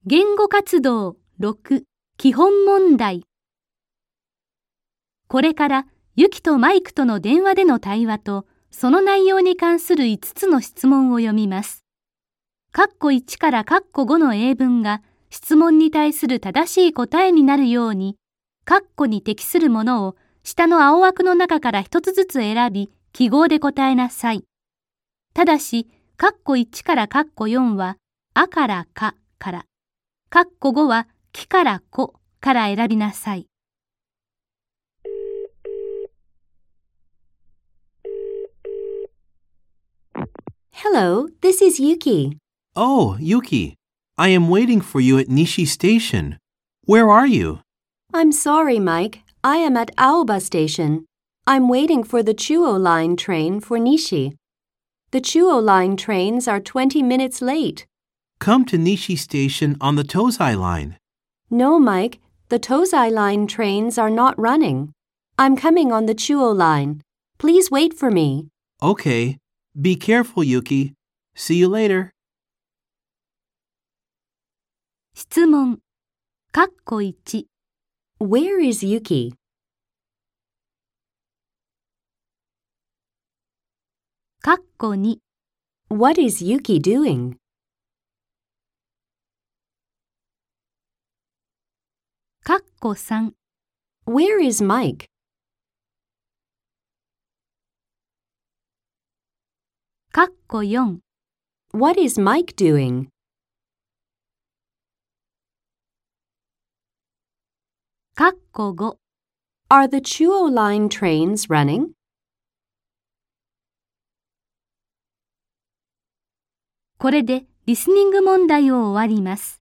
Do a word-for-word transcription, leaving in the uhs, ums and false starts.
言語活動ろく基本問題。これからユキとマイクとの電話での対話とその内容に関するいつつの質問を読みます。括弧いちから括弧ごの英文が質問に対する正しい答えになるように、括弧に適するものを下の青枠の中から一つずつ選び、記号で答えなさい。ただし、括弧いちから括弧よんは、あからかから、括弧ごはきからこから選びなさい。 Hello, this is Yuki. Oh, Yuki. I am waiting for you at Nishi Station. Where are you? I'm sorry, Mike. I am at Aoba Station. I'm waiting for the Chuo Line train for Nishi. The Chuo Line trains are twenty minutes late. Come to Nishi Station on the Tozai Line. No, Mike. The Tozai Line trains are not running. I'm coming on the Chuo Line. Please wait for me. Okay. Be careful, Yuki. See you later. 質問。括弧いち。 Where is Yuki? 括弧に。 What is Yuki doing? 括弧さん。 Where is Mike? 括弧よん。 What is Mike doing? 括弧ご。 Are the Chuo Line trains running? これでリスニング問題を終わります。